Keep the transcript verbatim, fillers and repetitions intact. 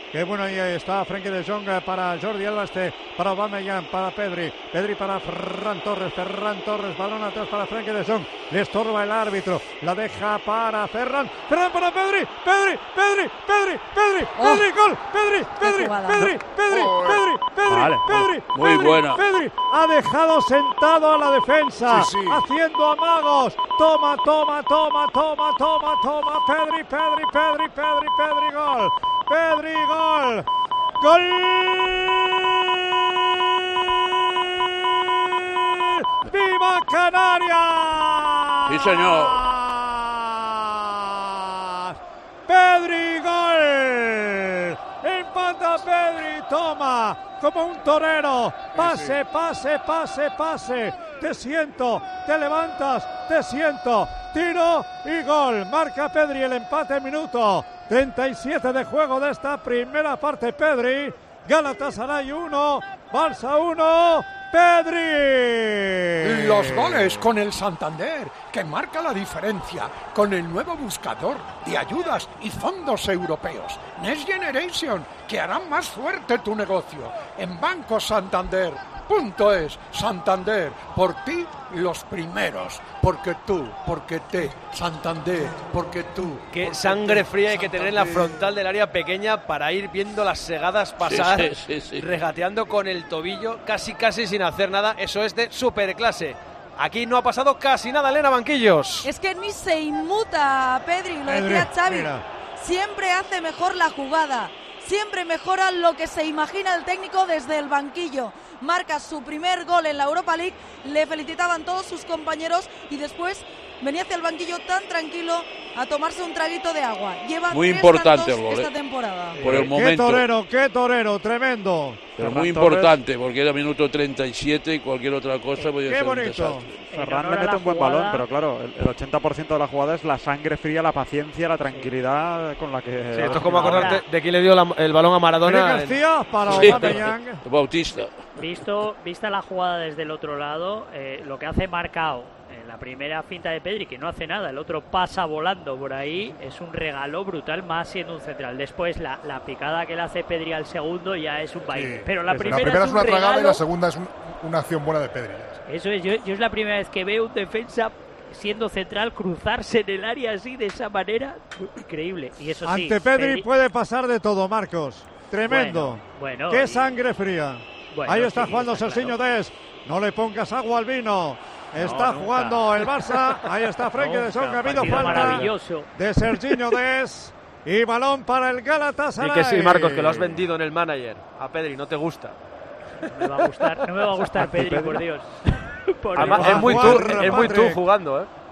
Qué bueno, ahí está Frenkie de Jong para Jordi Alba, este para Aubameyang, para Pedri, Pedri para Ferran Torres, Ferran Torres, balón atrás para Frenkie de Jong, le estorba el árbitro, la deja para Ferran, Ferran para Pedri, Pedri, Pedri, Pedri, Pedri, oh. Pedri, gol, Pedri, Pedri, Pedri, Pedri, Oh. Pedri, Pedri, Vale. Pedri, Muy Pedri, buena. Pedri, ha dejado sentado a la defensa, Sí, sí. haciendo amagos, toma, toma, toma, toma, toma, toma, Pedri, Pedri, Pedri, Pedri, Pedri, gol. Pedri, gol, gol, ¡viva Canarias! Sí, señor. Pedri, gol, empata Pedri, toma, como un torero, pase, pase, pase, pase, te siento, te levantas, te siento, tiro y gol, marca Pedri el empate, minuto treinta y siete de juego de esta primera parte. Pedri, Galatasaray uno, Barça uno, Pedri. Los goles con el Santander, que marca la diferencia, con el nuevo buscador de ayudas y fondos europeos, Next Generation, que harán más fuerte tu negocio. En Banco Santander punto es, Santander, por ti los primeros, porque tú, porque te, Santander, porque tú. Qué sangre fría hay que tener en la frontal del área pequeña para ir viendo las segadas pasar, Sí, sí, sí, sí. regateando con el tobillo, casi casi sin hacer nada. Eso es de superclase. Aquí no ha pasado casi nada, Elena Banquillos. Es que ni se inmuta Pedri, lo Pedri, decía Xavi. mira. Siempre hace mejor la jugada. Siempre mejora lo que se imagina el técnico desde el banquillo. Marca su primer gol en la Europa League, le felicitaban todos sus compañeros y después venía hacia el banquillo tan tranquilo a tomarse un traguito de agua. Lleva Muy tres importante tantos el gol, esta eh. temporada. Por el Qué momento. torero, qué torero, tremendo. Pero Ferran muy Torres. importante, porque era minuto treinta y siete y cualquier otra cosa podía Qué ser un bonito. desastre. Ferran honor le a mete la un buen jugada. balón, pero claro, el, el ochenta por ciento de la jugada es la sangre fría, la paciencia, la tranquilidad con la que... Sí, esto es como Ahora- acordarte de quién le dio la- el balón a Felipe Maradona. en- García para Sí. Aubameyang. Bautista. Visto, vista la jugada desde el otro lado, eh, lo que hace Marcao en la primera finta de Pedri, que no hace nada, el otro pasa volando por ahí, es un regalo brutal, más siendo un central. Después la, la picada que le hace Pedri al segundo ya es un baile. Sí, Pero la es- la primera, La primera es un una tragada y regalo. la segunda es un- una acción buena de Pedri. Eso es, yo, yo es la primera vez que veo un defensa siendo central cruzarse en el área así, de esa manera, increíble. Y eso sí, Ante Pedri puede pasar de todo, Marcos. Tremendo. Bueno, bueno, Qué y- sangre fría. Bueno, Ahí está sí, jugando está Serginho claro. Dest. No le pongas agua al vino. Está nunca. jugando el Barça. Ahí está Frenkie de Jong. Ha habido Partido falta maravilloso. de Serginho Dest. Y balón para el Galatasaray. Y que sí, Marcos, que lo has vendido en el manager. A Pedri, no te gusta. No me va a gustar, no me va a gustar Pedri, por Dios. Por Además, Dios. es muy tú, Jugar, es muy tú Patrick. jugando, ¿eh?